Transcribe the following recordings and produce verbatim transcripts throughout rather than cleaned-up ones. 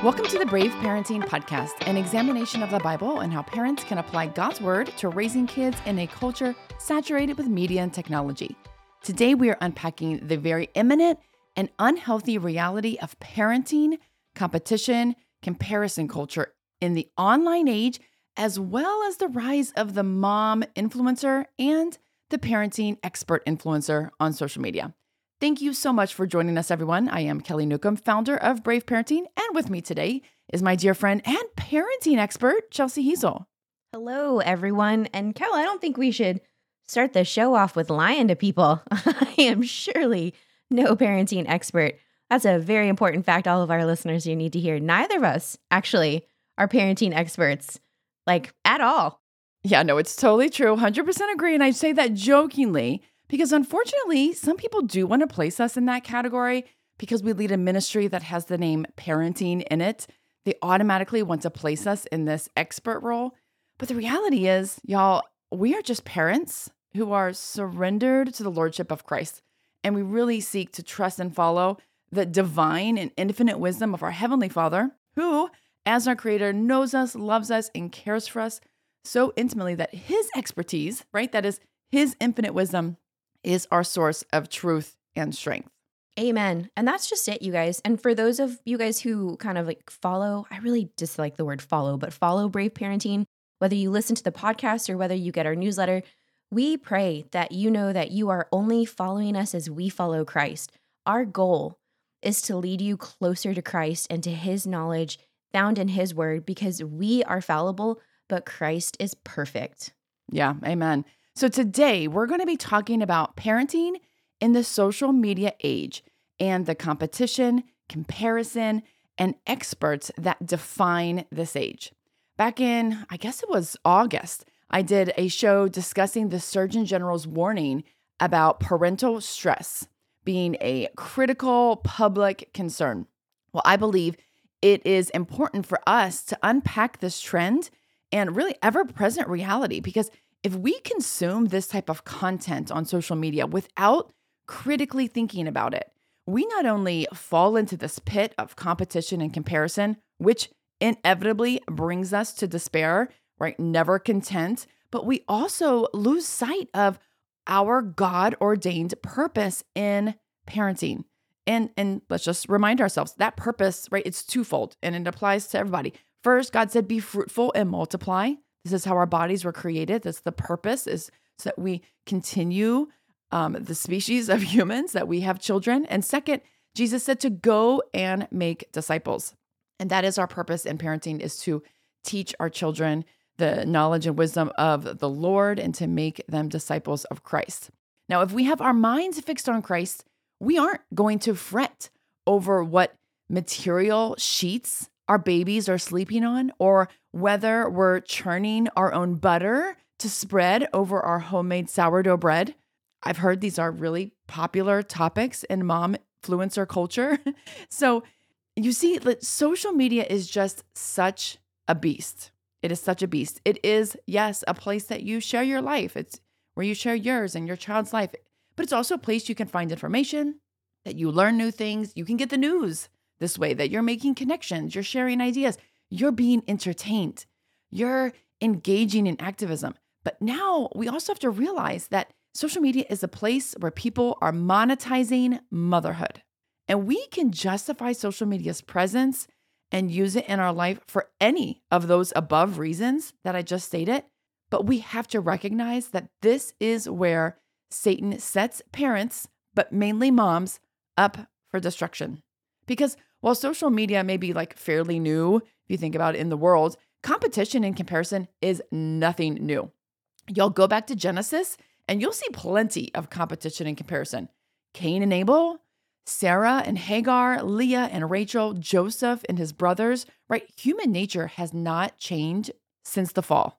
Welcome to the Brave Parenting Podcast, an examination of the Bible and how parents can apply God's Word to raising kids in a culture saturated with media and technology. Today, we are unpacking the very imminent and unhealthy reality of parenting, competition, comparison culture in the online age, as well as the rise of the mom influencer and the parenting expert influencer on social media. Thank you so much for joining us, everyone. I am Kelly Newcomb, founder of Brave Parenting, and with me today is my dear friend and parenting expert, Chelsea Hazel. Hello, everyone. And Kel, I don't think we should start the show off with lying to people. I am surely no parenting expert. That's a very important fact all of our listeners you need to hear. Neither of us, actually, are parenting experts, like at all. Yeah, no, it's totally true. one hundred percent agree. And I say that jokingly because unfortunately, some people do want to place us in that category because we lead a ministry that has the name parenting in it. They automatically want to place us in this expert role. But the reality is, y'all, we are just parents who are surrendered to the Lordship of Christ. And we really seek to trust and follow the divine and infinite wisdom of our Heavenly Father, who, as our Creator, knows us, loves us, and cares for us so intimately that His expertise, right, that is His infinite wisdom, is our source of truth and strength. Amen. And that's just it, you guys. And for those of you guys who kind of like follow, I really dislike the word follow, but follow Brave Parenting, whether you listen to the podcast or whether you get our newsletter, we pray that you know that you are only following us as we follow Christ. Our goal is to lead you closer to Christ and to His knowledge found in His word, because we are fallible, but Christ is perfect. Yeah, amen. So today we're going to be talking about parenting in the social media age and the competition, comparison, and experts that define this age. Back in, I guess it was August, I did a show discussing the Surgeon General's warning about parental stress being a critical public concern. Well, I believe it is important for us to unpack this trend and really ever-present reality, because if we consume this type of content on social media without critically thinking about it, we not only fall into this pit of competition and comparison, which inevitably brings us to despair, right? Never content, but we also lose sight of our God-ordained purpose in parenting. And, and let's just remind ourselves that purpose, right? It's twofold and it applies to everybody. First, God said, be fruitful and multiply. This is how our bodies were created. That's the purpose, is so that we continue um, the species of humans, that we have children. And second, Jesus said to go and make disciples. And that is our purpose in parenting, is to teach our children the knowledge and wisdom of the Lord and to make them disciples of Christ. Now, if we have our minds fixed on Christ, we aren't going to fret over what material sheets our babies are sleeping on, or whether we're churning our own butter to spread over our homemade sourdough bread. I've heard these are really popular topics in mom influencer culture. So you see, social media is just such a beast. It is such a beast. It is, yes, a place that you share your life. It's where you share yours and your child's life. But it's also a place you can find information, that you learn new things. You can get the news this way, that you're making connections, you're sharing ideas, you're being entertained, you're engaging in activism. But now we also have to realize that social media is a place where people are monetizing motherhood. And we can justify social media's presence and use it in our life for any of those above reasons that I just stated. But we have to recognize that this is where Satan sets parents, but mainly moms, up for destruction. Because while social media may be like fairly new, if you think about it in the world, competition and comparison is nothing new. Y'all go back to Genesis and you'll see plenty of competition and comparison. Cain and Abel, Sarah and Hagar, Leah and Rachel, Joseph and his brothers, right? Human nature has not changed since the fall.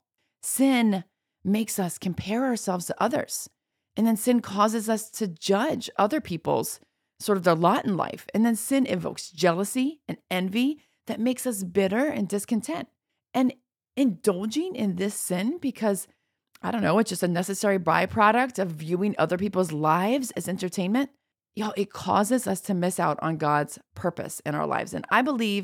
Sin makes us compare ourselves to others. And then sin causes us to judge other people's sort of their lot in life. And then sin evokes jealousy and envy that makes us bitter and discontent. And indulging in this sin because, I don't know, it's just a necessary byproduct of viewing other people's lives as entertainment, y'all, it causes us to miss out on God's purpose in our lives. And I believe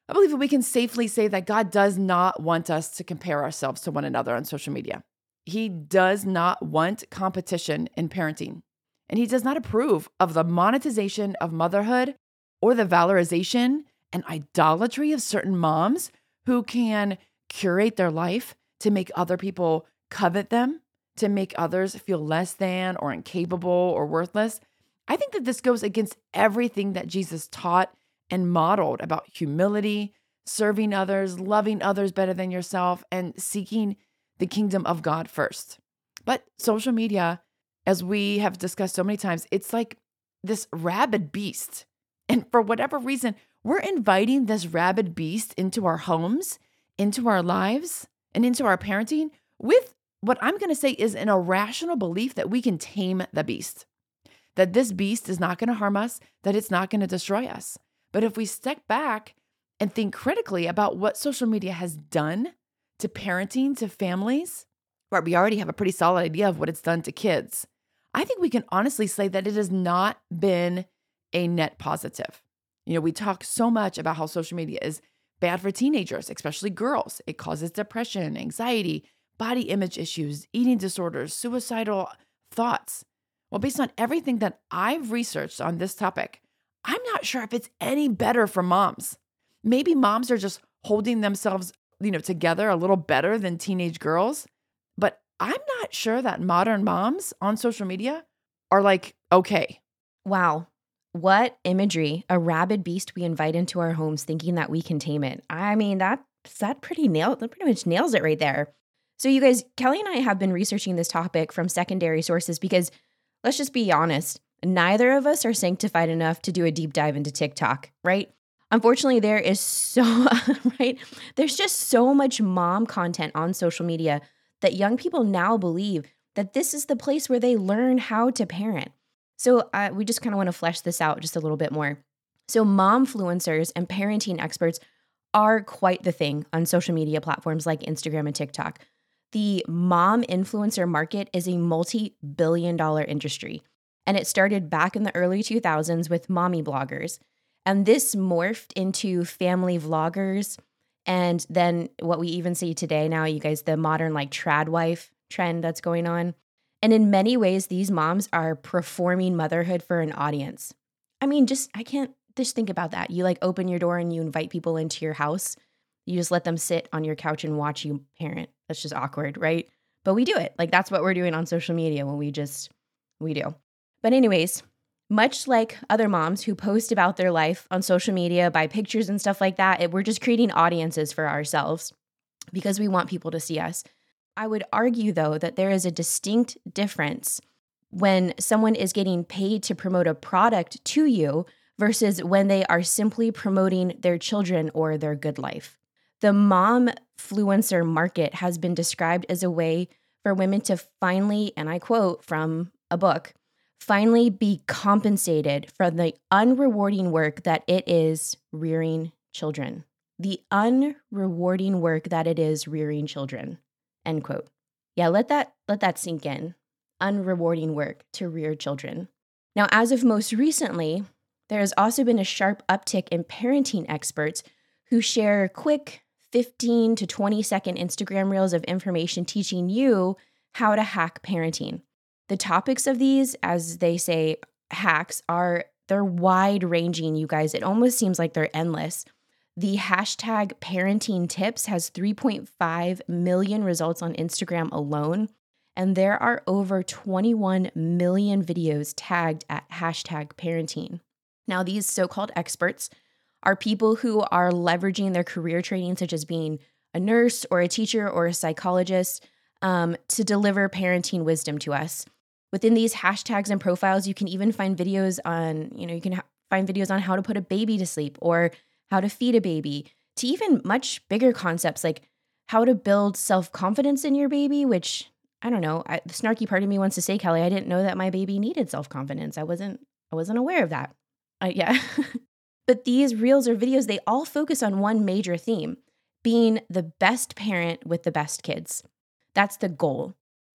I believe that we can safely say that God does not want us to compare ourselves to one another on social media. He does not want competition in parenting, and he does not approve of the monetization of motherhood or the valorization and idolatry of certain moms who can curate their life to make other people covet them, to make others feel less than or incapable or worthless. I think that this goes against everything that Jesus taught and modeled about humility, serving others, loving others better than yourself, and seeking the kingdom of God first. But social media, as we have discussed so many times, it's like this rabid beast. And for whatever reason, we're inviting this rabid beast into our homes, into our lives, and into our parenting with what I'm going to say is an irrational belief that we can tame the beast, that this beast is not going to harm us, that it's not going to destroy us. But if we step back and think critically about what social media has done to parenting, to families, where we already have a pretty solid idea of what it's done to kids, I think we can honestly say that it has not been a net positive. You know, we talk so much about how social media is bad for teenagers, especially girls. It causes depression, anxiety, body image issues, eating disorders, suicidal thoughts. Well, based on everything that I've researched on this topic, I'm not sure if it's any better for moms. Maybe moms are just holding themselves, you know, together a little better than teenage girls, but I'm not sure that modern moms on social media are like, okay. Wow. What imagery, a rabid beast we invite into our homes thinking that we can tame it. I mean, that that pretty nail, that pretty much nails it right there. So you guys, Kelly and I have been researching this topic from secondary sources because let's just be honest, neither of us are sanctified enough to do a deep dive into TikTok, right? Unfortunately, there is so, right? There's just so much mom content on social media that young people now believe that this is the place where they learn how to parent. So uh, we just kind of want to flesh this out just a little bit more. So momfluencers and parenting experts are quite the thing on social media platforms like Instagram and TikTok. The mom influencer market is a multi-billion dollar industry, and it started back in the early two thousands with mommy bloggers. And this morphed into family vloggers, and then what we even see today now, you guys, the modern like trad wife trend that's going on. And in many ways, these moms are performing motherhood for an audience. I mean, just, I can't just think about that. You like open your door and you invite people into your house. You just let them sit on your couch and watch you parent. That's just awkward, right? But we do it. Like that's what we're doing on social media when we just, we do. But anyways, much like other moms who post about their life on social media by pictures and stuff like that, it, we're just creating audiences for ourselves because we want people to see us. I would argue, though, that there is a distinct difference when someone is getting paid to promote a product to you versus when they are simply promoting their children or their good life. The momfluencer market has been described as a way for women to finally, and I quote from a book, finally be compensated for the unrewarding work that it is rearing children. The unrewarding work that it is rearing children. End quote. Yeah, let that let that sink in. Unrewarding work to rear children. Now, as of most recently, there has also been a sharp uptick in parenting experts who share quick fifteen to twenty second Instagram reels of information teaching you how to hack parenting. The topics of these, as they say, hacks are, they're wide ranging, you guys. It almost seems like they're endless. The hashtag parenting tips has three point five million results on Instagram alone, and there are over twenty-one million videos tagged at hashtag parenting. Now, these so-called experts are people who are leveraging their career training, such as being a nurse or a teacher or a psychologist, um, to deliver parenting wisdom to us. Within these hashtags and profiles, you can even find videos on, you know, you can ha- find videos on how to put a baby to sleep or how to feed a baby, to even much bigger concepts like how to build self-confidence in your baby, which, I don't know, I, the snarky part of me wants to say, Kelly, I didn't know that my baby needed self-confidence. I wasn't, I wasn't aware of that. Uh, yeah. But these reels or videos, they all focus on one major theme, being the best parent with the best kids. That's the goal.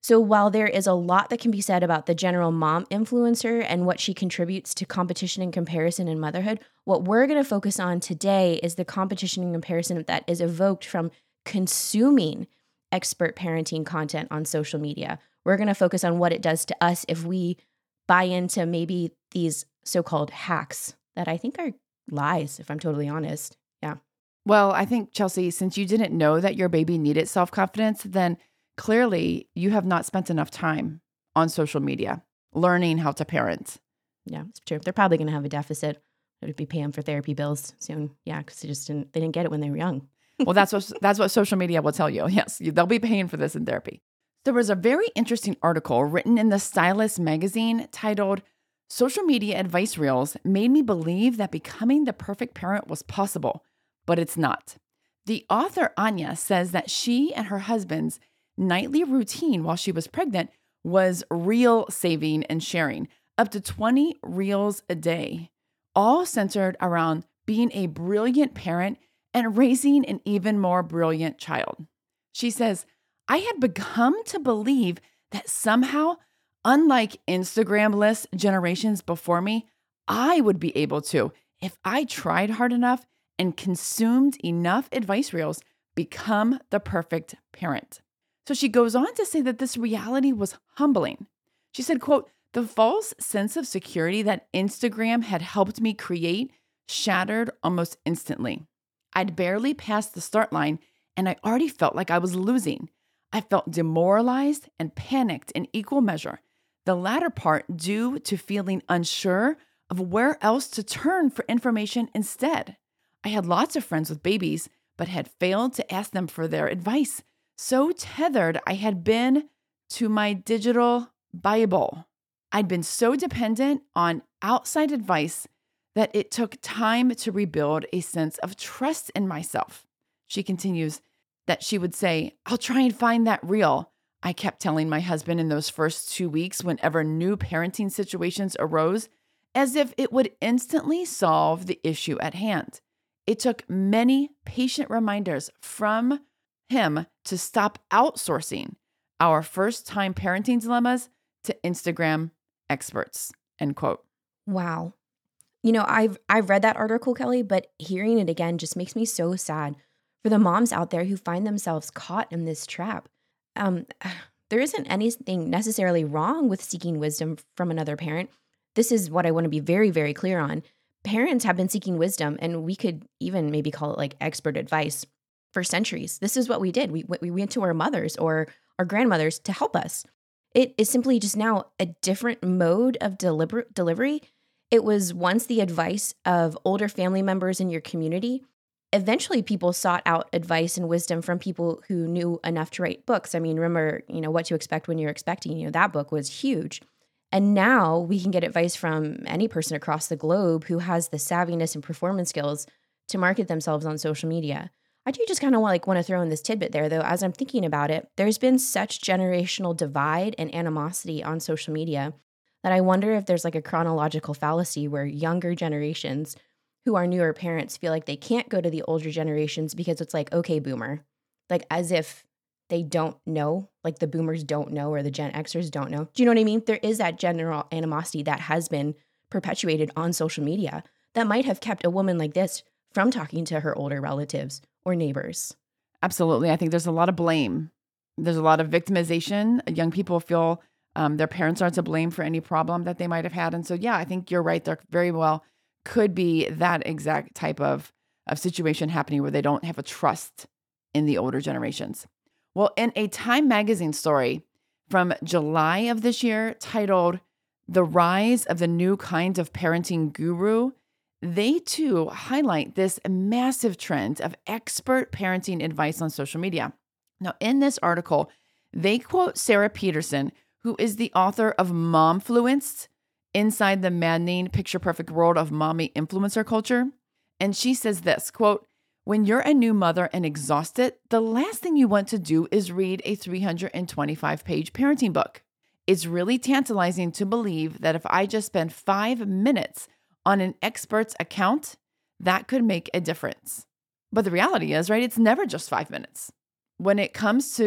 So while there is a lot that can be said about the general mom influencer and what she contributes to competition and comparison in motherhood, what we're going to focus on today is the competition and comparison that is evoked from consuming expert parenting content on social media. We're going to focus on what it does to us if we buy into maybe these so-called hacks that I think are lies, if I'm totally honest. Yeah. Well, I think, Chelsea, since you didn't know that your baby needed self-confidence, then clearly you have not spent enough time on social media learning how to parent. Yeah, it's true. They're probably going to have a deficit. They'd be paying for therapy bills soon. Yeah, because they just didn't, they didn't get it when they were young. Well, that's what that's what social media will tell you. Yes, you, they'll be paying for this in therapy. There was a very interesting article written in the Stylist magazine titled, "Social Media Advice Reels Made Me Believe That Becoming the Perfect Parent Was Possible, but It's Not." The author, Anya, says that she and her husband's nightly routine while she was pregnant was reel saving and sharing, up to twenty reels a day, all centered around being a brilliant parent and raising an even more brilliant child. She says, "I had become to believe that somehow, unlike Instagram-less generations before me, I would be able to, if I tried hard enough and consumed enough advice reels, become the perfect parent." So she goes on to say that this reality was humbling. She said, quote, "The false sense of security that Instagram had helped me create shattered almost instantly. I'd barely passed the start line and I already felt like I was losing. I felt demoralized and panicked in equal measure, the latter part due to feeling unsure of where else to turn for information instead. I had lots of friends with babies, but had failed to ask them for their advice. So tethered I had been to my digital Bible. I'd been so dependent on outside advice that it took time to rebuild a sense of trust in myself." She continues that she would say, "I'll try and find that reel," I kept telling my husband in those first two weeks whenever new parenting situations arose, as if it would instantly solve the issue at hand. It took many patient reminders from him to stop outsourcing our first-time parenting dilemmas to Instagram experts, end quote. Wow. You know, I've I've read that article, Kelly, but hearing it again just makes me so sad for the moms out there who find themselves caught in this trap. Um, there isn't anything necessarily wrong with seeking wisdom from another parent. This is what I want to be very, very clear on. Parents have been seeking wisdom, and we could even maybe call it like expert advice for centuries. This is what we did. We, we went to our mothers or our grandmothers to help us. It is simply just now a different mode of deliber- delivery. It was once the advice of older family members in your community. Eventually, people sought out advice and wisdom from people who knew enough to write books. I mean, remember, you know, What to Expect When You're Expecting. You know, that book was huge. And now we can get advice from any person across the globe who has the savviness and performance skills to market themselves on social media. I do just kind of like want to throw in this tidbit there, though, as I'm thinking about it. There's been such generational divide and animosity on social media that I wonder if there's like a chronological fallacy where younger generations who are newer parents feel like they can't go to the older generations because it's like, okay, boomer, like as if they don't know, like the boomers don't know or the Gen Xers don't know. Do you know what I mean? There is that general animosity that has been perpetuated on social media that might have kept a woman like this from talking to her older relatives or neighbors. Absolutely. I think there's a lot of blame. There's a lot of victimization. Young people feel um, their parents are to blame for any problem that they might have had. And so, yeah, I think you're right. There very well could be that exact type of, of situation happening where they don't have a trust in the older generations. Well, in a Time magazine story from July of this year titled "The Rise of the New Kind of Parenting Guru," they too highlight this massive trend of expert parenting advice on social media. Now, in this article, they quote Sarah Peterson, who is the author of Momfluenced, Inside the Maddening Picture Perfect World of Mommy Influencer Culture. And she says this, quote, "When you're a new mother and exhausted, the last thing you want to do is read a three hundred twenty-five page parenting book. It's really tantalizing to believe that if I just spend five minutes on an expert's account, that could make a difference. But the reality is, right, it's never just five minutes. When it comes to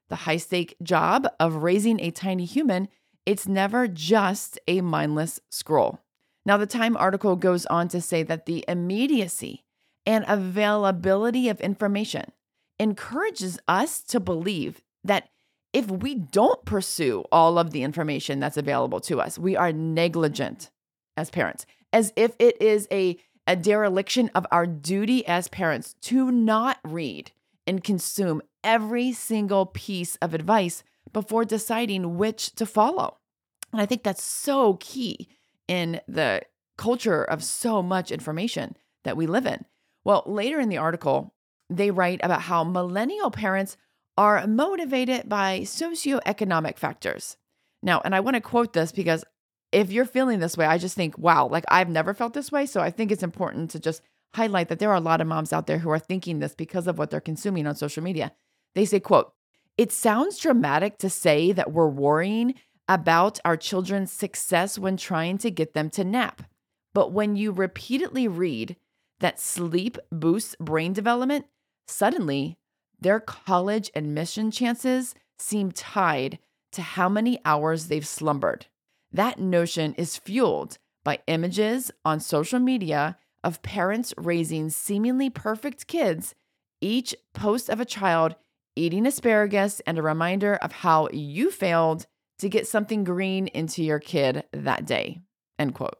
the high stake job of raising a tiny human, it's never just a mindless scroll. Now, the Time article goes on to say that the immediacy and availability of information encourages us to believe that if we don't pursue all of the information that's available to us, we are negligent as parents, as if it is a, a dereliction of our duty as parents to not read and consume every single piece of advice before deciding which to follow. And I think that's so key in the culture of so much information that we live in. Well, later in the article, they write about how millennial parents are motivated by socioeconomic factors. Now, and I want to quote this because if you're feeling this way, I just think, wow, like I've never felt this way. So I think it's important to just highlight that there are a lot of moms out there who are thinking this because of what they're consuming on social media. They say, quote, "It sounds dramatic to say that we're worrying about our children's success when trying to get them to nap. But when you repeatedly read that sleep boosts brain development, suddenly their college admission chances seem tied to how many hours they've slumbered. That notion is fueled by images on social media of parents raising seemingly perfect kids, each post of a child eating asparagus and a reminder of how you failed to get something green into your kid that day." End quote.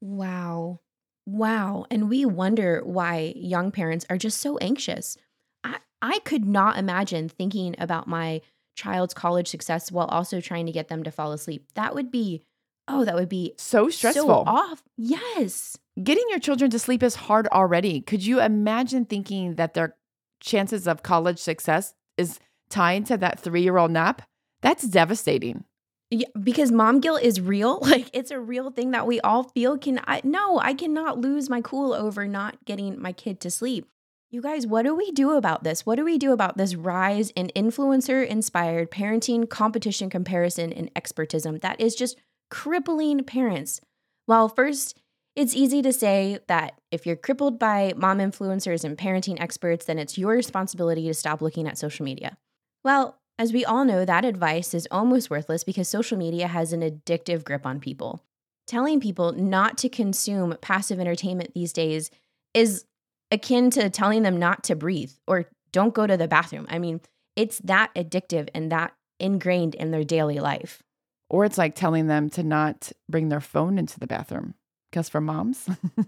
Wow. Wow. And we wonder why young parents are just so anxious. I, I could not imagine thinking about my child's college success while also trying to get them to fall asleep. That would be, oh, that would be So stressful. so off. Yes. Getting your children to sleep is hard already. Could you imagine thinking that their chances of college success is tied to that three-year-old nap? That's devastating. Yeah, because mom guilt is real. Like it's a real thing that we all feel. Can I, no, I cannot lose my cool over not getting my kid to sleep. You guys, what do we do about this? What do we do about this rise in influencer inspired parenting, competition, comparison, and expertism that is just crippling parents? Well, first, it's easy to say that if you're crippled by mom influencers and parenting experts, then it's your responsibility to stop looking at social media. Well, as we all know, that advice is almost worthless because social media has an addictive grip on people. Telling people not to consume passive entertainment these days is akin to telling them not to breathe or don't go to the bathroom. I mean, it's that addictive and that ingrained in their daily life. Or it's like telling them to not bring their phone into the bathroom. Because for moms,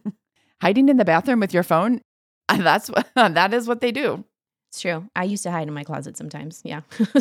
hiding in the bathroom with your phone, that's what, that is what they do. It's true. I used to hide in my closet sometimes. Yeah.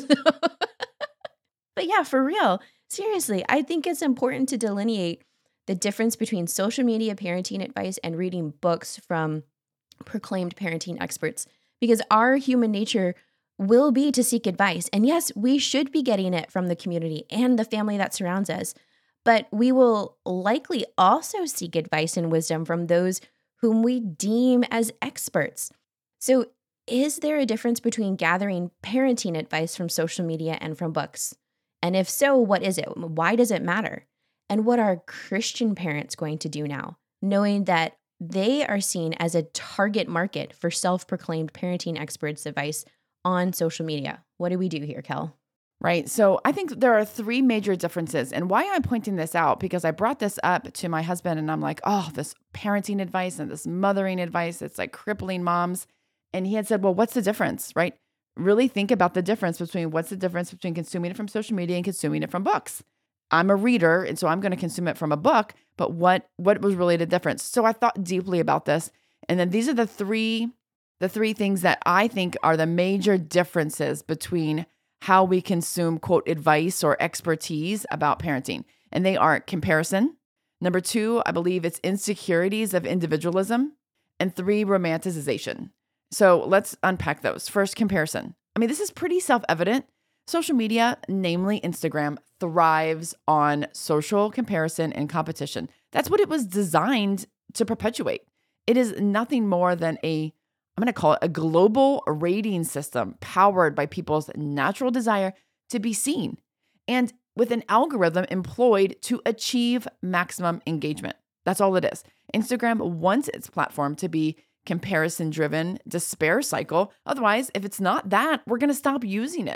But yeah, for real, seriously, I think it's important to delineate the difference between social media parenting advice and reading books from proclaimed parenting experts, because our human nature will be to seek advice. And yes, we should be getting it from the community and the family that surrounds us, but we will likely also seek advice and wisdom from those whom we deem as experts. So is there a difference between gathering parenting advice from social media and from books? And if so, what is it? Why does it matter? And what are Christian parents going to do now, knowing that they are seen as a target market for self-proclaimed parenting experts' advice on social media? What do we do here, Kel? Right. So I think there are three major differences. And why I'm pointing this out, because I brought this up to my husband and I'm like, oh, this parenting advice and this mothering advice, it's like crippling moms. And he had said, well, what's the difference, right? Really think about the difference between what's the difference between consuming it from social media and consuming it from books. I'm a reader, and so I'm going to consume it from a book, but what what was really the difference? So I thought deeply about this. And then these are the three the three things that I think are the major differences between how we consume, quote, advice or expertise about parenting. And they are comparison. Number two, I believe it's insecurities of individualism. And three, romanticization. So let's unpack those. First, comparison. I mean, this is pretty self-evident. Social media, namely Instagram, thrives on social comparison and competition. That's what it was designed to perpetuate. It is nothing more than a, I'm going to call it a global rating system powered by people's natural desire to be seen and with an algorithm employed to achieve maximum engagement. That's all it is. Instagram wants its platform to be comparison-driven despair cycle. Otherwise, if it's not that, we're going to stop using it.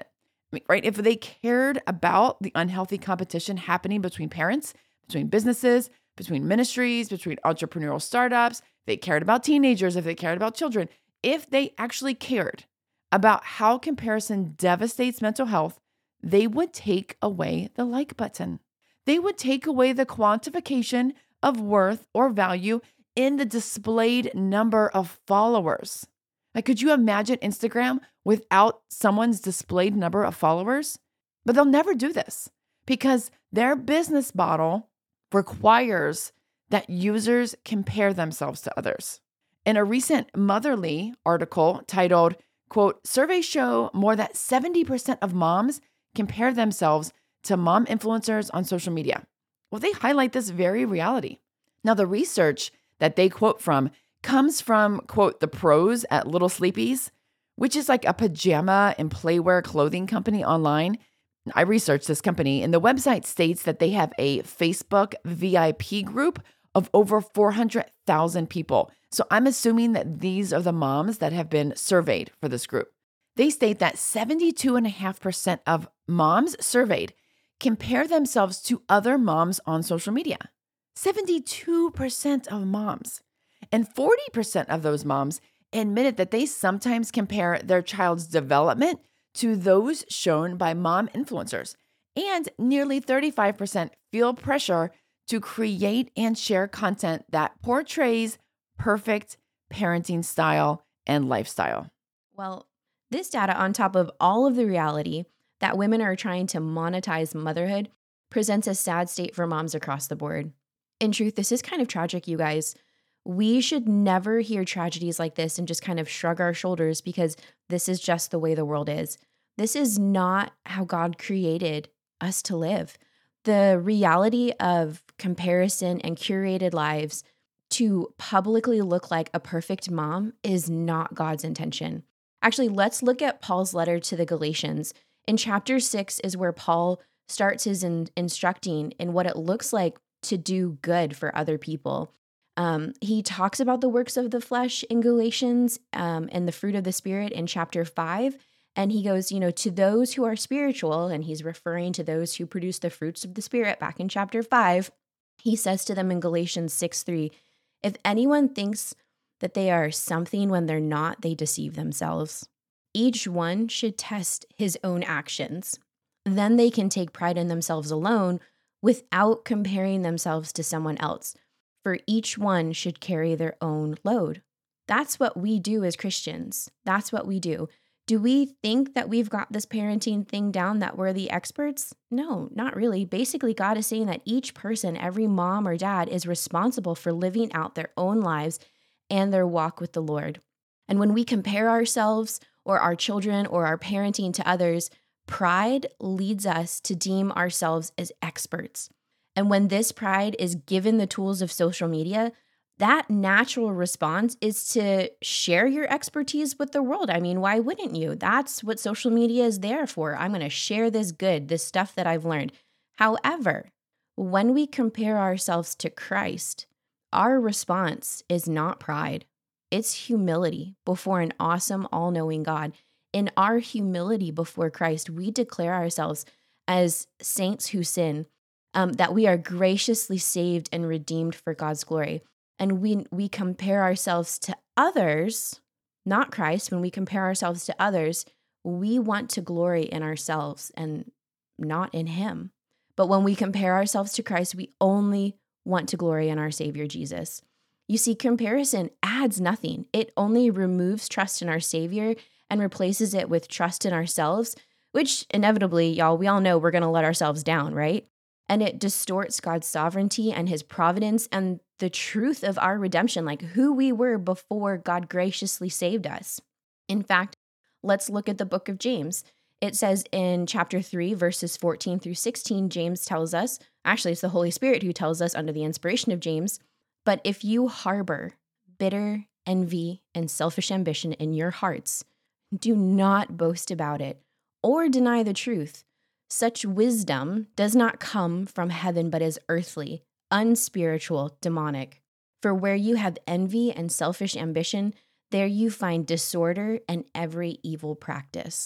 mean, right? If they cared about the unhealthy competition happening between parents, between businesses, between ministries, between entrepreneurial startups, if they cared about teenagers, if they cared about children, if they actually cared about how comparison devastates mental health, they would take away the like button. They would take away the quantification of worth or value in the displayed number of followers. Like, could you imagine Instagram without someone's displayed number of followers? But they'll never do this because their business model requires that users compare themselves to others. In a recent Motherly article titled, quote, "Surveys show more than seventy percent of moms compare themselves to mom influencers on social media." Well, they highlight this very reality. Now, the research that they quote from comes from, quote, the pros at Little Sleepies, which is like a pajama and playwear clothing company online. I researched this company, and the website states that they have a Facebook V I P group of over four hundred thousand people. So I'm assuming that these are the moms that have been surveyed for this group. They state that seventy-two point five percent of moms surveyed compare themselves to other moms on social media. seventy-two percent of moms. And forty percent of those moms admitted that they sometimes compare their child's development to those shown by mom influencers. And nearly thirty-five percent feel pressure to create and share content that portrays perfect parenting style and lifestyle. Well, this data, on top of all of the reality that women are trying to monetize motherhood, presents a sad state for moms across the board. In truth, this is kind of tragic, you guys. We should never hear tragedies like this and just kind of shrug our shoulders because this is just the way the world is. This is not how God created us to live. The reality of comparison and curated lives to publicly look like a perfect mom is not God's intention. Actually, let's look at Paul's letter to the Galatians. In chapter six is where Paul starts his in- instructing in what it looks like to do good for other people. Um, he talks about the works of the flesh in Galatians um, and the fruit of the Spirit in chapter five. And he goes, you know, to those who are spiritual, and he's referring to those who produce the fruits of the Spirit back in chapter five. He says to them in Galatians six three, if anyone thinks that they are something when they're not, they deceive themselves. Each one should test his own actions. Then they can take pride in themselves alone without comparing themselves to someone else. For each one should carry their own load. That's what we do as Christians. That's what we do. Do we think that we've got this parenting thing down, that we're the experts? No, not really. Basically, God is saying that each person, every mom or dad, is responsible for living out their own lives and their walk with the Lord. And when we compare ourselves or our children or our parenting to others, pride leads us to deem ourselves as experts. And when this pride is given the tools of social media, that natural response is to share your expertise with the world. I mean, why wouldn't you? That's what social media is there for. I'm going to share this good, this stuff that I've learned. However, when we compare ourselves to Christ, our response is not pride. It's humility before an awesome, all-knowing God. In our humility before Christ, we declare ourselves as saints who sin, um, that we are graciously saved and redeemed for God's glory. And we we compare ourselves to others, not Christ. When we compare ourselves to others, we want to glory in ourselves and not in Him. But when we compare ourselves to Christ, we only want to glory in our Savior, Jesus. You see, comparison adds nothing. It only removes trust in our Savior and replaces it with trust in ourselves, which inevitably, y'all, we all know we're going to let ourselves down, right? And it distorts God's sovereignty and His providence and the truth of our redemption, like who we were before God graciously saved us. In fact, let's look at the book of James. It says in chapter three, verses fourteen through sixteen, James tells us, actually it's the Holy Spirit who tells us under the inspiration of James, but if you harbor bitter envy and selfish ambition in your hearts, do not boast about it or deny the truth. Such wisdom does not come from heaven, but is earthly, unspiritual, demonic. For where you have envy and selfish ambition, there you find disorder and every evil practice.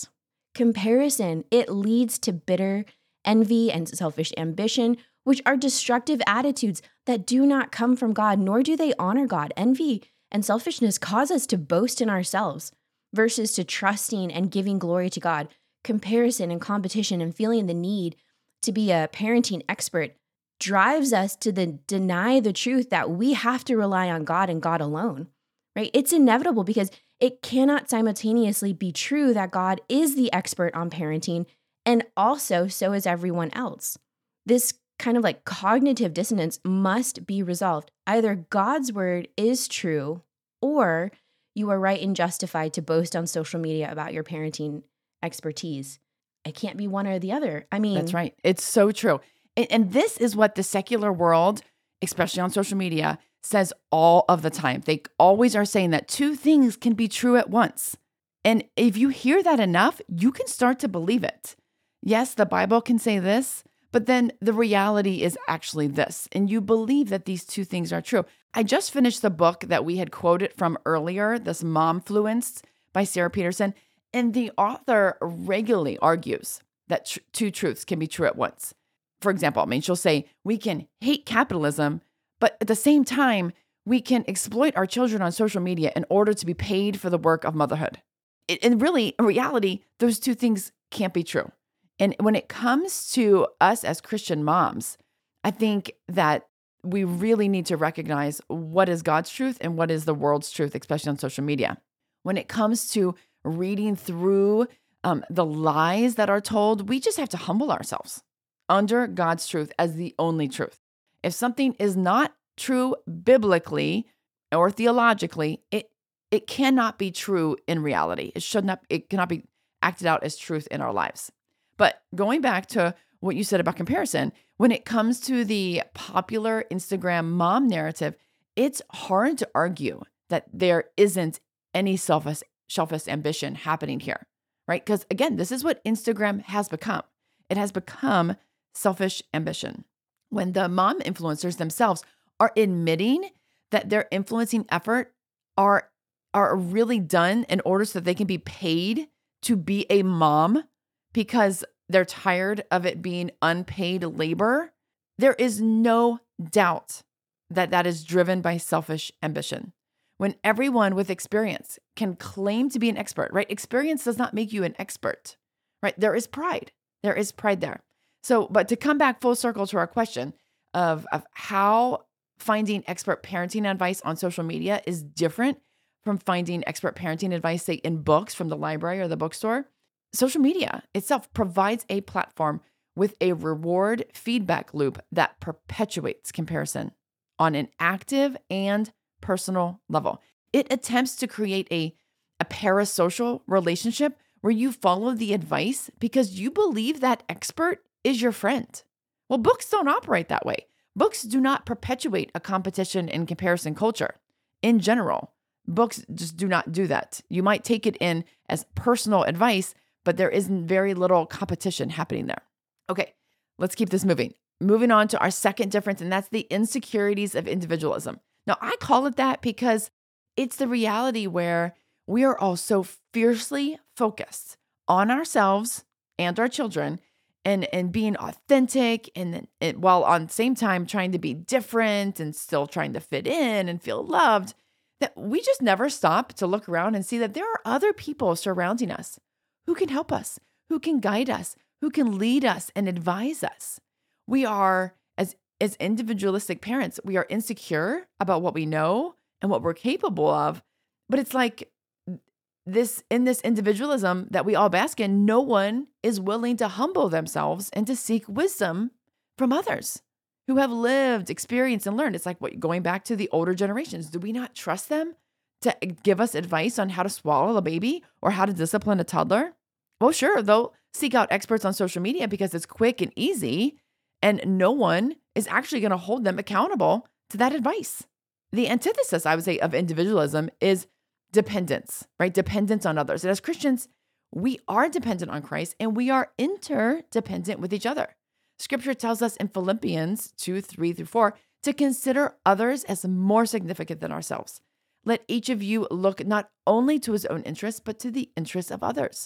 Comparison, it leads to bitter envy and selfish ambition, which are destructive attitudes that do not come from God, nor do they honor God. Envy and selfishness cause us to boast in ourselves versus to trusting and giving glory to God. Comparison and competition and feeling the need to be a parenting expert drives us to the, deny the truth that we have to rely on God and God alone, right? It's inevitable because it cannot simultaneously be true that God is the expert on parenting and also so is everyone else. This kind of like cognitive dissonance must be resolved. Either God's word is true or you are right and justified to boast on social media about your parenting expertise. It can't be one or the other. I mean, that's right. It's so true. And, and this is what the secular world, especially on social media, says all of the time. They always are saying that two things can be true at once. And if you hear that enough, you can start to believe it. Yes, the Bible can say this, but then the reality is actually this. And you believe that these two things are true. I just finished the book that we had quoted from earlier, this Momfluenced by Sarah Peterson. And the author regularly argues that tr- two truths can be true at once. For example, I mean, she'll say, we can hate capitalism, but at the same time, we can exploit our children on social media in order to be paid for the work of motherhood. It, and really, in reality, those two things can't be true. And when it comes to us as Christian moms, I think that we really need to recognize what is God's truth and what is the world's truth, especially on social media. When it comes to reading through um, the lies that are told, we just have to humble ourselves under God's truth as the only truth. If something is not true biblically or theologically, it it cannot be true in reality. It should not, it cannot be acted out as truth in our lives. But going back to what you said about comparison, when it comes to the popular Instagram mom narrative, it's hard to argue that there isn't any selfish, selfish ambition happening here, right? Because again, this is what Instagram has become. It has become selfish ambition. When the mom influencers themselves are admitting that their influencing effort are, are really done in order so that they can be paid to be a mom because they're tired of it being unpaid labor, there is no doubt that that is driven by selfish ambition. When everyone with experience can claim to be an expert, right? Experience does not make you an expert, right? There is pride. There is pride there. So, but to come back full circle to our question of, of how finding expert parenting advice on social media is different from finding expert parenting advice, say in books from the library or the bookstore, social media itself provides a platform with a reward feedback loop that perpetuates comparison on an active and personal level. It attempts to create a, a parasocial relationship where you follow the advice because you believe that expert is your friend. Well, books don't operate that way. Books do not perpetuate a competition and comparison culture. In general, books just do not do that. You might take it in as personal advice, but there isn't very little competition happening there. Okay, let's keep this moving. Moving on to our second difference, and that's the insecurities of individualism. Now, I call it that because it's the reality where we are all so fiercely focused on ourselves and our children and, and being authentic and, and while on the same time trying to be different and still trying to fit in and feel loved, that we just never stop to look around and see that there are other people surrounding us who can help us, who can guide us, who can lead us and advise us. We are, as, as individualistic parents, we are insecure about what we know and what we're capable of. But it's like this, in this individualism that we all bask in, no one is willing to humble themselves and to seek wisdom from others who have lived, experienced, and learned. It's like what going back to the older generations. Do we not trust them to give us advice on how to swallow a baby or how to discipline a toddler? Well, sure, they'll seek out experts on social media because it's quick and easy, and no one is actually going to hold them accountable to that advice. The antithesis, I would say, of individualism is dependence, right? Dependence on others. And as Christians, we are dependent on Christ and we are interdependent with each other. Scripture tells us in Philippians two, three through four, to consider others as more significant than ourselves. Let each of you look not only to his own interests, but to the interests of others.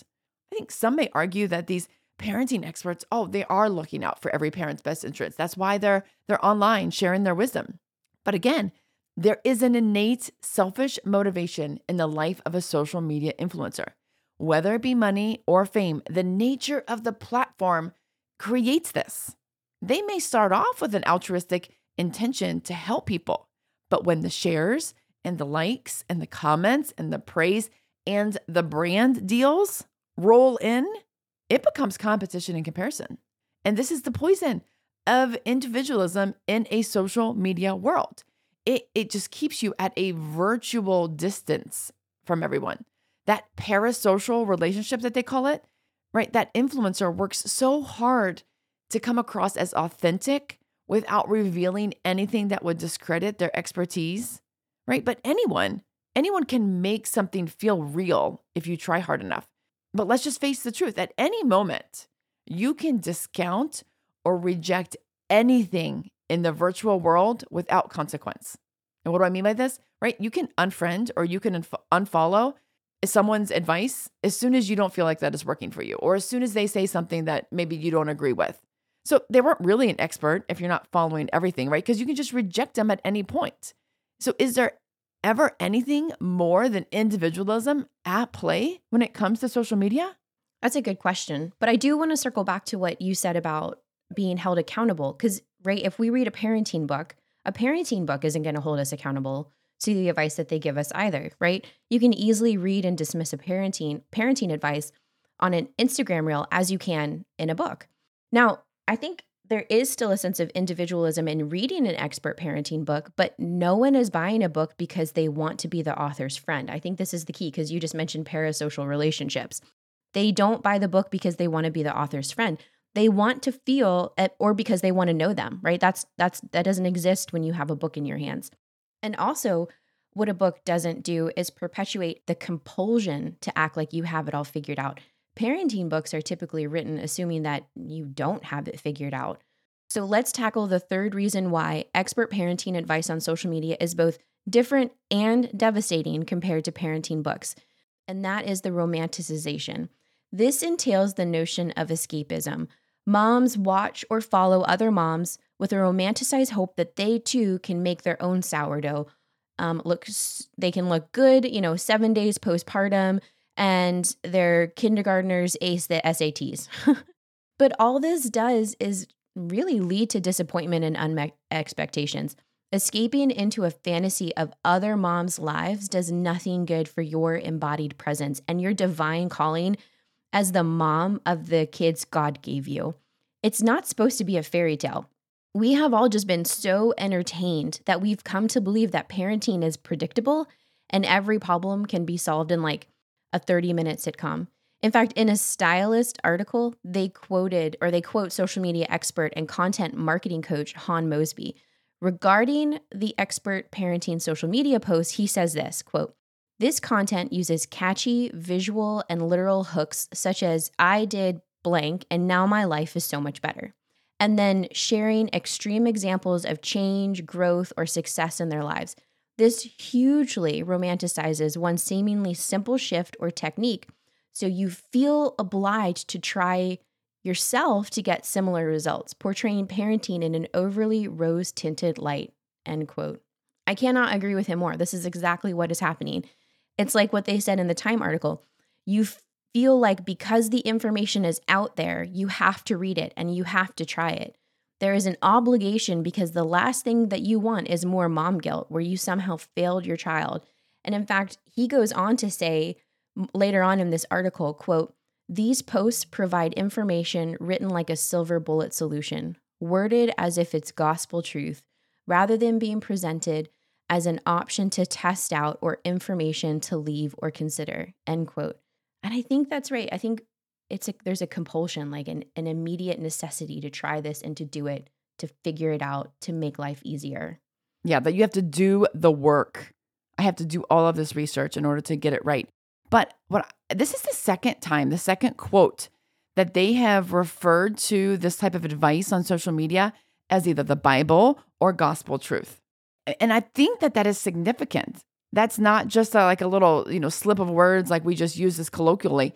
I think some may argue that these parenting experts, oh, they are looking out for every parent's best interest. That's why they're they're online sharing their wisdom. But again, there is an innate selfish motivation in the life of a social media influencer. Whether it be money or fame, the nature of the platform creates this. They may start off with an altruistic intention to help people, but when the shares and the likes and the comments and the praise and the brand deals roll in, it becomes competition and comparison. And this is the poison of individualism in a social media world. It, it just keeps you at a virtual distance from everyone. That parasocial relationship that they call it, right? That influencer works so hard to come across as authentic without revealing anything that would discredit their expertise, right? But anyone, anyone can make something feel real if you try hard enough. But let's just face the truth. At any moment, you can discount or reject anything in the virtual world without consequence. And what do I mean by this? Right? You can unfriend or you can unf- unfollow someone's advice as soon as you don't feel like that is working for you, or as soon as they say something that maybe you don't agree with. So they weren't really an expert if you're not following everything, right? Because you can just reject them at any point. So is there ever anything more than individualism at play when it comes to social media? That's a good question. But I do want to circle back to what you said about being held accountable. Because, right, if we read a parenting book, a parenting book isn't going to hold us accountable to the advice that they give us either, right? You can easily read and dismiss a parenting parenting advice on an Instagram reel as you can in a book. Now, I think there is still a sense of individualism in reading an expert parenting book, but no one is buying a book because they want to be the author's friend. I think this is the key because you just mentioned parasocial relationships. They don't buy the book because they want to be the author's friend. They want to feel, or because they want to know them, right? That's that's that doesn't exist when you have a book in your hands. And also, what a book doesn't do is perpetuate the compulsion to act like you have it all figured out. Parenting books are typically written assuming that you don't have it figured out. So let's tackle the third reason why expert parenting advice on social media is both different and devastating compared to parenting books. And that is the romanticization. This entails the notion of escapism. Moms watch or follow other moms with a romanticized hope that they too can make their own sourdough. Um, look, they can look good, you know, seven days postpartum, and their kindergartners ace the S A Ts. But all this does is really lead to disappointment and unmet expectations. Escaping into a fantasy of other moms' lives does nothing good for your embodied presence and your divine calling as the mom of the kids God gave you. It's not supposed to be a fairy tale. We have all just been so entertained that we've come to believe that parenting is predictable and every problem can be solved in like a thirty-minute sitcom. In fact, in a Stylist article, they quoted or they quote social media expert and content marketing coach Han Mosby. Regarding the expert parenting social media post, he says this, quote, "This content uses catchy visual and literal hooks such as I did blank and now my life is so much better. And then sharing extreme examples of change, growth, or success in their lives. This hugely romanticizes one seemingly simple shift or technique, so you feel obliged to try yourself to get similar results, portraying parenting in an overly rose-tinted light," end quote. I cannot agree with him more. This is exactly what is happening. It's like what they said in the Time article. You feel like because the information is out there, you have to read it and you have to try it. There is an obligation because the last thing that you want is more mom guilt where you somehow failed your child. And in fact, he goes on to say later on in this article, quote, "These posts provide information written like a silver bullet solution, worded as if it's gospel truth, rather than being presented as an option to test out or information to leave or consider," end quote. And I think that's right. I think it's a, there's a compulsion, like an, an immediate necessity to try this and to do it, to figure it out, to make life easier. Yeah, that you have to do the work. I have to do all of this research in order to get it right. But what this is the second time, the second quote that they have referred to this type of advice on social media as either the Bible or gospel truth. And I think that that is significant. That's not just a, like a little, you know, slip of words like we just use this colloquially.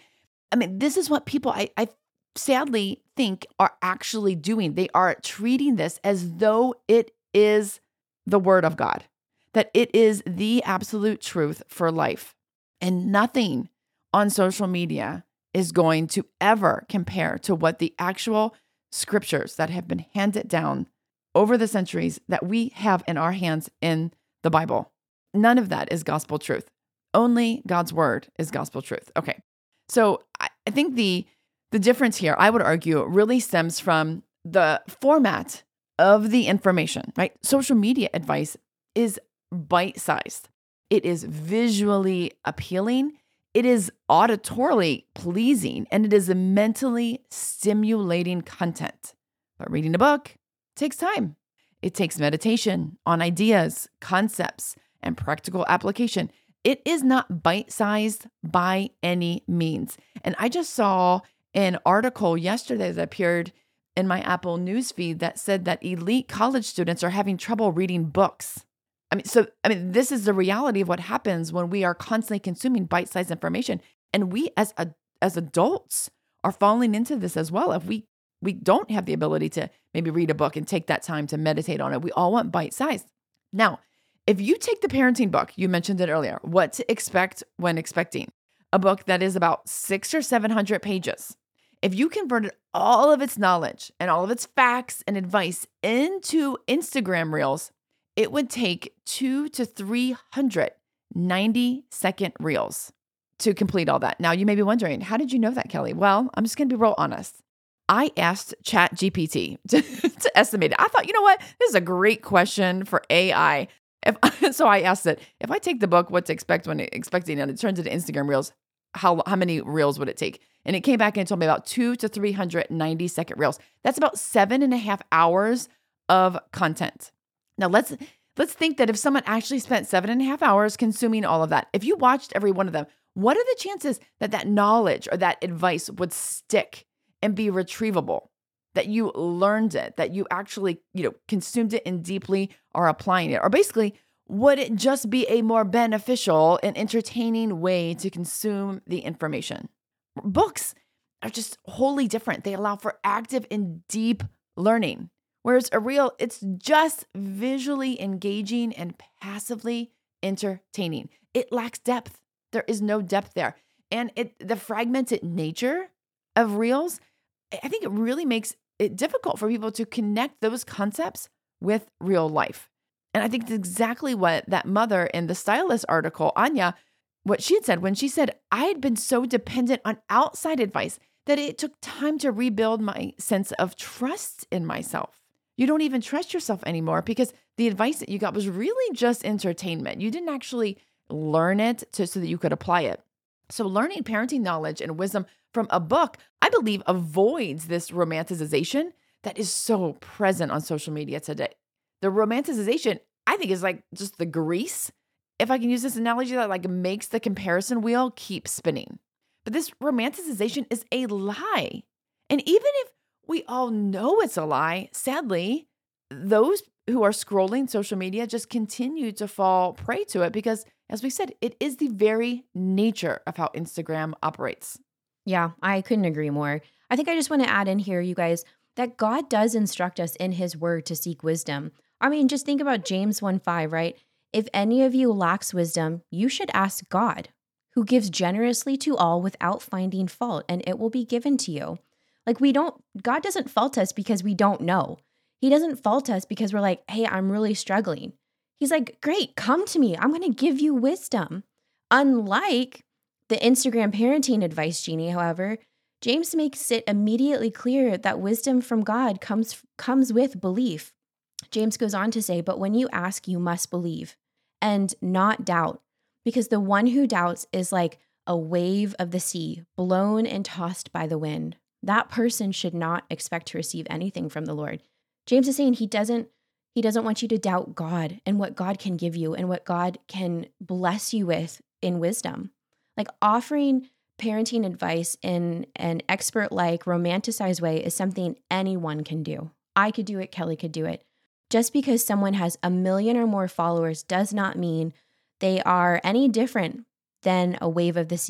I mean, this is what people I, I sadly think are actually doing. They are treating this as though it is the word of God, that it is the absolute truth for life. And nothing on social media is going to ever compare to what the actual scriptures that have been handed down over the centuries that we have in our hands in the Bible. None of that is gospel truth. Only God's word is gospel truth. Okay. So I I think the the difference here, I would argue, really stems from the format of the information, right? Social media advice is bite-sized. It is visually appealing. It is auditorily pleasing, and it is a mentally stimulating content. But reading a book takes time. It takes meditation on ideas, concepts, and practical application. It is not bite-sized by any means. And I just saw an article yesterday that appeared in my Apple News feed that said that elite college students are having trouble reading books. I mean, so, I mean, this is the reality of what happens when we are constantly consuming bite-sized information. And we as a, as adults are falling into this as well. If we, we don't have the ability to maybe read a book and take that time to meditate on it, we all want bite-sized. Now, if you take the parenting book, you mentioned it earlier, What to Expect When Expecting, a book that is about six or seven hundred pages. If you converted all of its knowledge and all of its facts and advice into Instagram reels, it would take two to three hundred ninety second reels to complete all that. Now you may be wondering, how did you know that, Kelly? Well, I'm just going to be real honest. I asked ChatGPT to, to estimate it. I thought, you know what? This is a great question for A I. If so, I asked it, if I take the book, What to Expect When Expecting, and it turns into Instagram reels, how how many reels would it take? And it came back and told me about two to three hundred ninety second reels. That's about seven and a half hours of content. Now let's let's think that if someone actually spent seven and a half hours consuming all of that, if you watched every one of them, what are the chances that that knowledge or that advice would stick and be retrievable? That you learned it, that you actually, you know, consumed it and deeply are applying it? Or basically, would it just be a more beneficial and entertaining way to consume the information? Books are just wholly different. They allow for active and deep learning, whereas a reel, it's just visually engaging and passively entertaining. It lacks depth. There is no depth there. And it the fragmented nature of reels, I think it really makes it difficult for people to connect those concepts with real life. And I think it's exactly what that mother in the Stylist article, Anya, what she had said when she said, I had been so dependent on outside advice that it took time to rebuild my sense of trust in myself. You don't even trust yourself anymore because the advice that you got was really just entertainment. You didn't actually learn it to, so that you could apply it. So learning parenting knowledge and wisdom from a book, I believe, avoids this romanticization that is so present on social media today. The romanticization, I think, is like just the grease, if I can use this analogy, that like makes the comparison wheel keep spinning. But this romanticization is a lie. And even if we all know it's a lie, sadly, those who are scrolling social media just continue to fall prey to it because, as we said, it is the very nature of how Instagram operates. Yeah, I couldn't agree more. I think I just want to add in here, you guys, that God does instruct us in his word to seek wisdom. I mean, just think about James one five, right? If any of you lacks wisdom, you should ask God, who gives generously to all without finding fault, and it will be given to you. Like we don't, God doesn't fault us because we don't know. He doesn't fault us because we're like, hey, I'm really struggling. He's like, great, come to me. I'm going to give you wisdom. Unlike the Instagram parenting advice genie, however, James makes it immediately clear that wisdom from God comes, comes with belief. James goes on to say, but when you ask, you must believe and not doubt, because the one who doubts is like a wave of the sea, blown and tossed by the wind. That person should not expect to receive anything from the Lord. James is saying he doesn't He doesn't want you to doubt God and what God can give you and what God can bless you with in wisdom. Like offering parenting advice in an expert-like romanticized way is something anyone can do. I could do it. Kelly could do it. Just because someone has a million or more followers does not mean they are any different than a wave of the sea,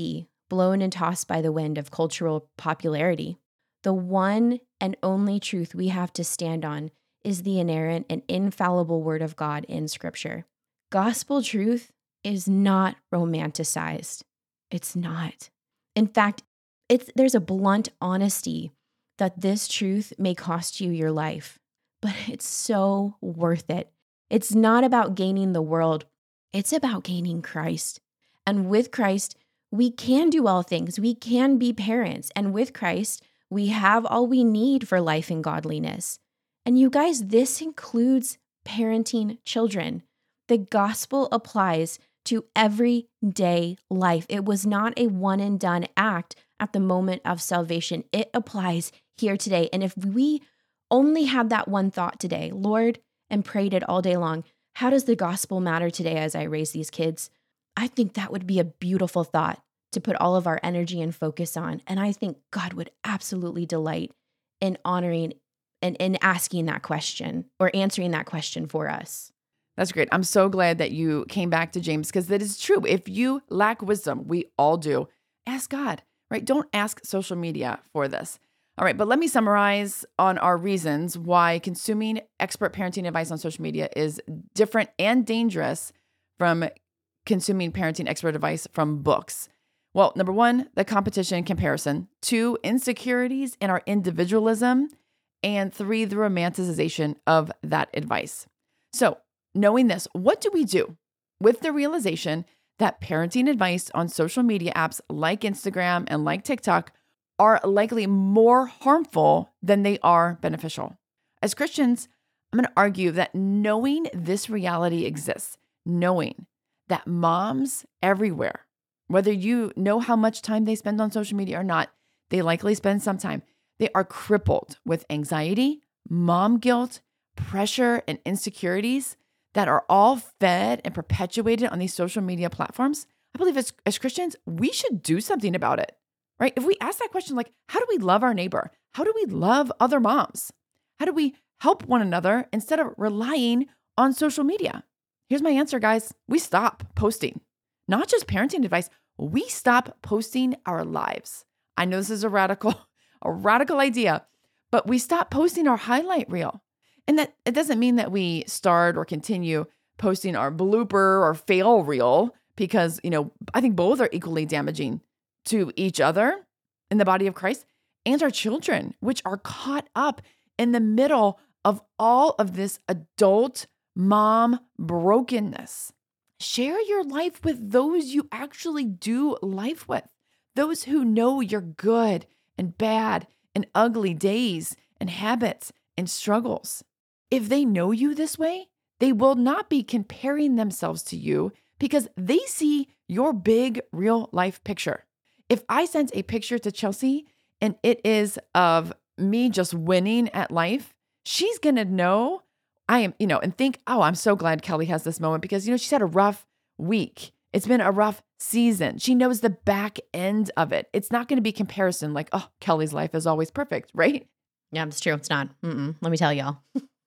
blown and tossed by the wind of cultural popularity. The one and only truth we have to stand on is the inerrant and infallible word of God in Scripture. Gospel truth is not romanticized. It's not. In fact, it's there's a blunt honesty that this truth may cost you your life, but it's so worth it. It's not about gaining the world. It's about gaining Christ. And with Christ, we can do all things. We can be parents. And with Christ, we have all we need for life and godliness. And you guys, this includes parenting children. The gospel applies to everyday life. It was not a one and done act at the moment of salvation. It applies here today. And if we only had that one thought today, Lord, and prayed it all day long, how does the gospel matter today as I raise these kids? I think that would be a beautiful thought to put all of our energy and focus on. And I think God would absolutely delight in honoring and in asking that question or answering that question for us. That's great. I'm so glad that you came back to James, because that is true. If you lack wisdom, we all do, ask God, right? Don't ask social media for this. All right, but let me summarize on our reasons why consuming expert parenting advice on social media is different and dangerous from consuming parenting expert advice from books. Well, number one, the competition comparison. Two, insecurities in our individualism. And three, the romanticization of that advice. So, knowing this, what do we do with the realization that parenting advice on social media apps like Instagram and like TikTok are likely more harmful than they are beneficial? As Christians, I'm going to argue that knowing this reality exists, knowing that moms everywhere, whether you know how much time they spend on social media or not, they likely spend some time. They are crippled with anxiety, mom guilt, pressure, and insecurities that are all fed and perpetuated on these social media platforms. I believe as, as Christians, we should do something about it, right? If we ask that question, like, how do we love our neighbor? How do we love other moms? How do we help one another instead of relying on social media? Here's my answer, guys. We stop posting, not just parenting advice. We stop posting our lives. I know this is a radical A radical idea, but we stop posting our highlight reel. And that it doesn't mean that we start or continue posting our blooper or fail reel, because, you know, I think both are equally damaging to each other in the body of Christ and our children, which are caught up in the middle of all of this adult mom brokenness. Share your life with those you actually do life with, those who know you're good and bad and ugly days and habits and struggles. If they know you this way, they will not be comparing themselves to you because they see your big real life picture. If I sent a picture to Chelsea and it is of me just winning at life, she's going to know I am, you know, and think, oh, I'm so glad Kelly has this moment because, you know, she's had a rough week. It's been a rough season. She knows the back end of it. It's not going to be comparison like, oh, Kelly's life is always perfect, right? Yeah, it's true. It's not. Mm-mm. Let me tell y'all.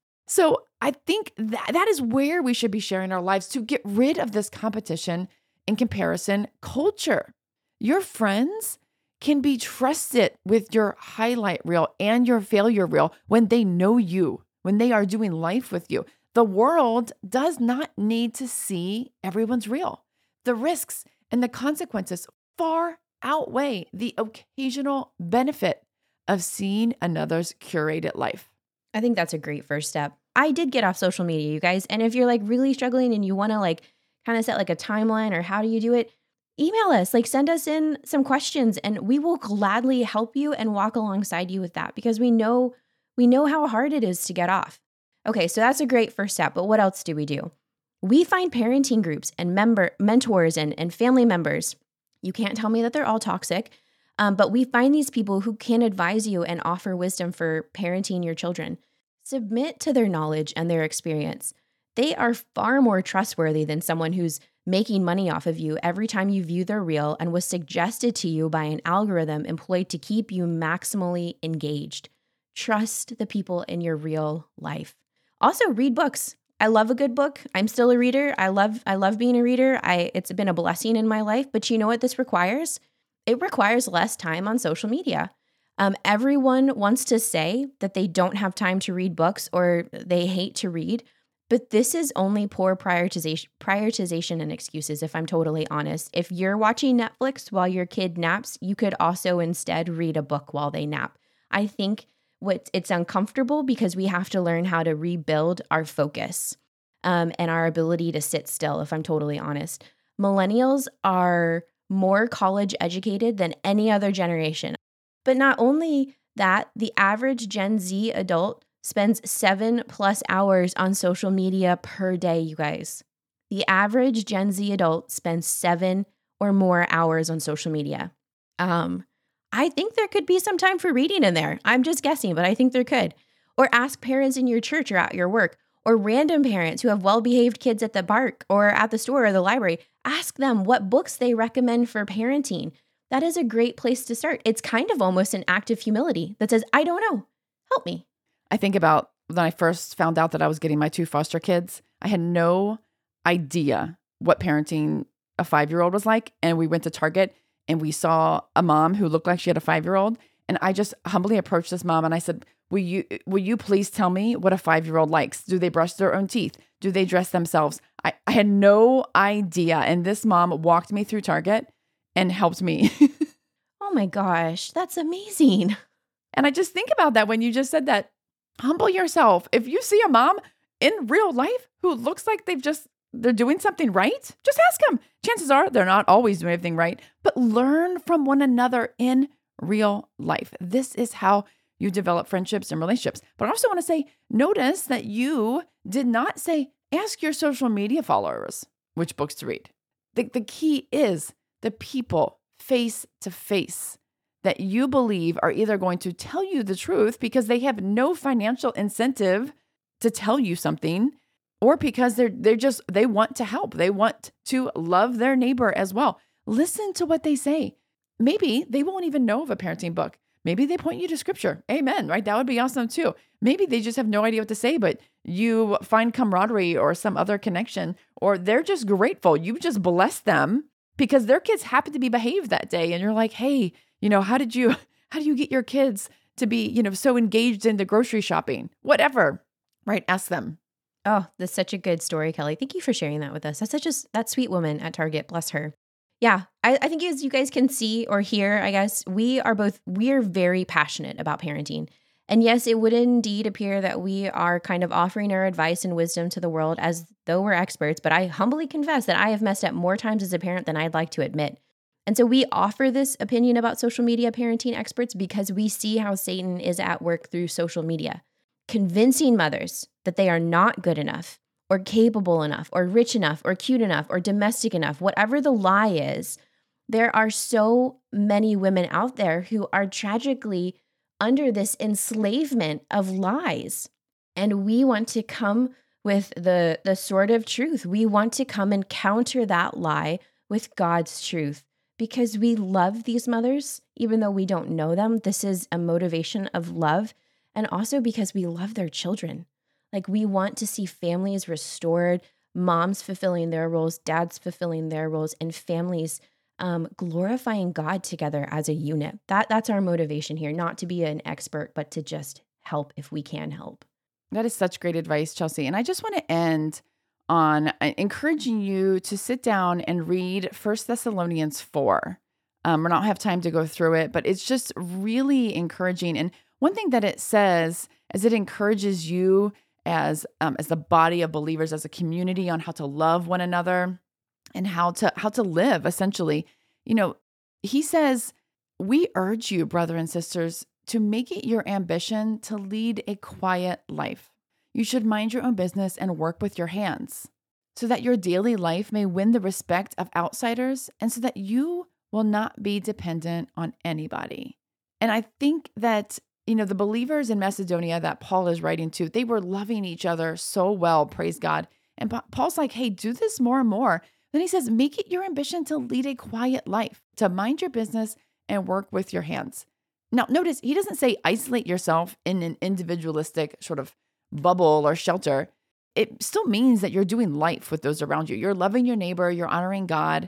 So I think that that is where we should be sharing our lives, to get rid of this competition and comparison culture. Your friends can be trusted with your highlight reel and your failure reel when they know you, when they are doing life with you. The world does not need to see everyone's reel. The risks and the consequences far outweigh the occasional benefit of seeing another's curated life. I think that's a great first step. I did get off social media, you guys. And if you're like really struggling and you want to like kind of set like a timeline or how do you do it, email us, like send us in some questions and we will gladly help you and walk alongside you with that, because we know we know how hard it is to get off. Okay, so that's a great first step, but what else do we do? We find parenting groups and member mentors and, and family members. You can't tell me that they're all toxic, um, but we find these people who can advise you and offer wisdom for parenting your children. Submit to their knowledge and their experience. They are far more trustworthy than someone who's making money off of you every time you view their reel and was suggested to you by an algorithm employed to keep you maximally engaged. Trust the people in your real life. Also, read books. I love a good book. I'm still a reader. I love I love being a reader. I it's been a blessing in my life, but you know what this requires? it requires less time on social media. Um, everyone wants to say that they don't have time to read books or they hate to read, but this is only poor prioritization, prioritization and excuses, if I'm totally honest. If you're watching Netflix while your kid naps, you could also instead read a book while they nap. I think what it's uncomfortable because we have to learn how to rebuild our focus um, and our ability to sit still, if I'm totally honest. Millennials are more college educated than any other generation. But not only that, the average Gen Z adult spends seven plus hours on social media per day, you guys. The average Gen Z adult spends seven or more hours on social media. Um, I think there could be some time for reading in there. I'm just guessing, but I think there could. Or ask parents in your church or at your work, or random parents who have well-behaved kids at the park or at the store or the library. Ask them what books they recommend for parenting. That is a great place to start. It's kind of almost an act of humility that says, I don't know, help me. I think about when I first found out that I was getting my two foster kids, I had no idea what parenting a five-year-old was like. And we went to Target and we saw a mom who looked like she had a five-year-old. And I just humbly approached this mom and I said, will you, will you please tell me what a five-year-old likes? Do they brush their own teeth? Do they dress themselves? I, I had no idea. And this mom walked me through Target and helped me. Oh my gosh, that's amazing. And I just think about that when you just said that. Humble yourself. If you see a mom in real life who looks like they've just, they're doing something right, just ask them. Chances are they're not always doing everything right, but learn from one another in real life. This is how you develop friendships and relationships. But I also want to say, notice that you did not say, ask your social media followers which books to read. The, the key is the people face to face that you believe are either going to tell you the truth because they have no financial incentive to tell you something, or because they're they're just they want to help. They want to love their neighbor as well. Listen to what they say. Maybe they won't even know of a parenting book. Maybe they point you to scripture. Amen, right? That would be awesome too. Maybe they just have no idea what to say, but you find camaraderie or some other connection, or they're just grateful. You just bless them because their kids happen to be behaved that day. And you're like, hey, you know, how did you, how do you get your kids to be, you know, so engaged in the grocery shopping? Whatever, right? Ask them. Oh, that's such a good story, Kelly. Thank you for sharing that with us. That's such a, that sweet woman at Target. Bless her. Yeah, I, I think as you guys can see or hear, I guess, we are both, we are very passionate about parenting. And yes, it would indeed appear that we are kind of offering our advice and wisdom to the world as though we're experts, but I humbly confess that I have messed up more times as a parent than I'd like to admit. And so we offer this opinion about social media parenting experts because we see how Satan is at work through social media, convincing mothers that they are not good enough, or capable enough, or rich enough, or cute enough, or domestic enough, whatever the lie is. There are so many women out there who are tragically under this enslavement of lies. And we want to come with the, the sword of truth. We want to come and counter that lie with God's truth because we love these mothers, even though we don't know them. This is a motivation of love. And also because we love their children. Like we want to see families restored, moms fulfilling their roles, dads fulfilling their roles, and families um, glorifying God together as a unit. That That's our motivation here, not to be an expert, but to just help if we can help. That is such great advice, Chelsea. And I just want to end on encouraging you to sit down and read First Thessalonians four. Um, we're not have time to go through it, but it's just really encouraging. And one thing that it says is it encourages you as um, as the body of believers, as a community, on how to love one another and how to how to live. Essentially, you know, he says, "We urge you, brother and sisters, to make it your ambition to lead a quiet life. You should mind your own business and work with your hands, so that your daily life may win the respect of outsiders, and so that you will not be dependent on anybody." And I think that, you know, the believers in Macedonia that Paul is writing to, they were loving each other so well, praise God. And Paul's like, hey, do this more and more. Then he says, make it your ambition to lead a quiet life, to mind your business and work with your hands. Now, notice he doesn't say isolate yourself in an individualistic sort of bubble or shelter. It still means that you're doing life with those around you. You're loving your neighbor, you're honoring God.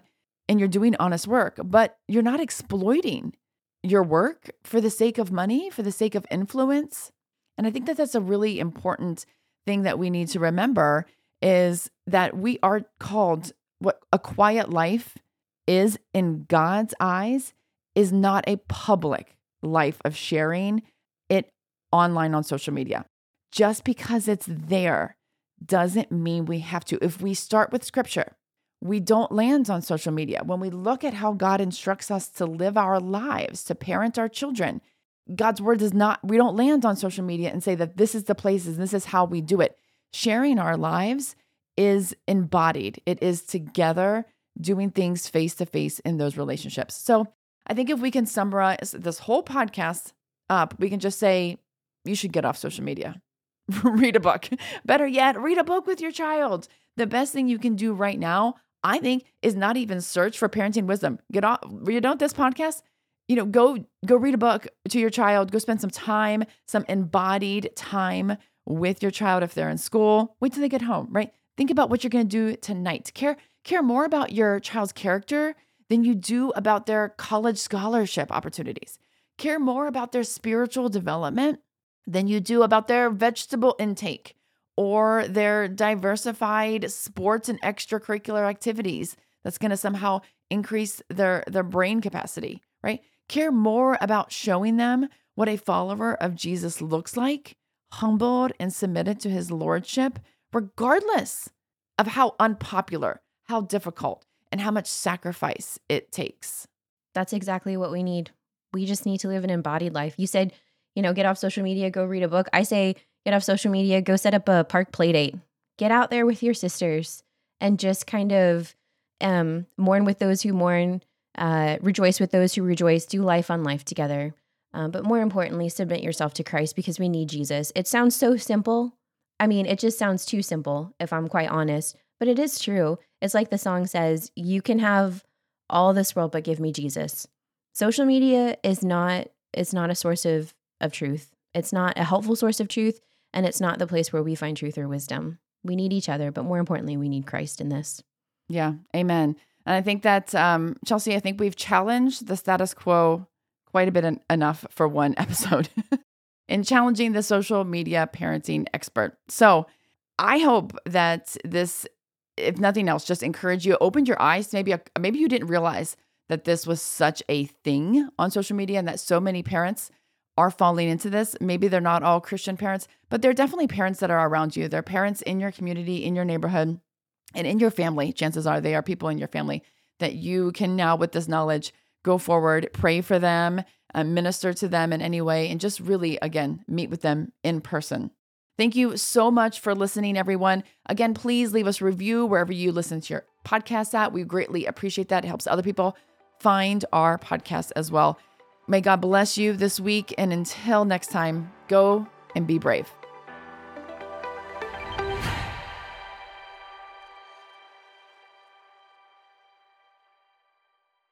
and you're doing honest work, but you're not exploiting your work for the sake of money, for the sake of influence. And I think that that's a really important thing that we need to remember is that we are called, what a quiet life is in God's eyes is not a public life of sharing it online on social media. Just because it's there doesn't mean we have to. If we start with scripture, we don't land on social media. When we look at how God instructs us to live our lives, to parent our children, God's word does not, we don't land on social media and say that this is the places, this is how we do it. Sharing our lives is embodied. It is together doing things face to face in those relationships. So I think if we can summarize this whole podcast up, we can just say, you should get off social media. Read a book. Better yet, read a book with your child. The best thing you can do right now, I think, is not even search for parenting wisdom. Get off, you know, this podcast, you know, go, go read a book to your child. Go spend some time, some embodied time with your child if they're in school. Wait till they get home, right? Think about what you're going to do tonight. Care, care more about your child's character than you do about their college scholarship opportunities. Care more about their spiritual development than you do about their vegetable intake or their diversified sports and extracurricular activities that's going to somehow increase their, their brain capacity, right? Care more about showing them what a follower of Jesus looks like, humbled and submitted to his lordship, regardless of how unpopular, how difficult, and how much sacrifice it takes. That's exactly what we need. We just need to live an embodied life. You said, you know, get off social media, go read a book. I say, get off social media, go set up a park play date. Get out there with your sisters and just kind of um, mourn with those who mourn, uh, rejoice with those who rejoice, do life on life together. Um, but more importantly, submit yourself to Christ because we need Jesus. It sounds so simple. I mean, it just sounds too simple, if I'm quite honest, but it is true. It's like the song says, you can have all this world, but give me Jesus. Social media is not, it's not a source of, of truth. It's not a helpful source of truth, and it's not the place where we find truth or wisdom. We need each other, but more importantly, we need Christ in this. Yeah, amen. And I think that, um, Chelsea, I think we've challenged the status quo quite a bit en- enough for one episode in challenging the social media parenting expert. So I hope that this, if nothing else, just encourage you, opened your eyes. Maybe, a, maybe you didn't realize that this was such a thing on social media and that so many parents are falling into this. Maybe they're not all Christian parents, but they're definitely parents that are around you. They're parents in your community, in your neighborhood, and in your family. Chances are they are people in your family that you can now, with this knowledge, go forward, pray for them, uh, minister to them in any way, and just really, again, meet with them in person. Thank you so much for listening, everyone. Again, please leave us a review wherever you listen to your podcast at. We greatly appreciate that. It helps other people find our podcast as well. May God bless you this week. And until next time, go and be brave.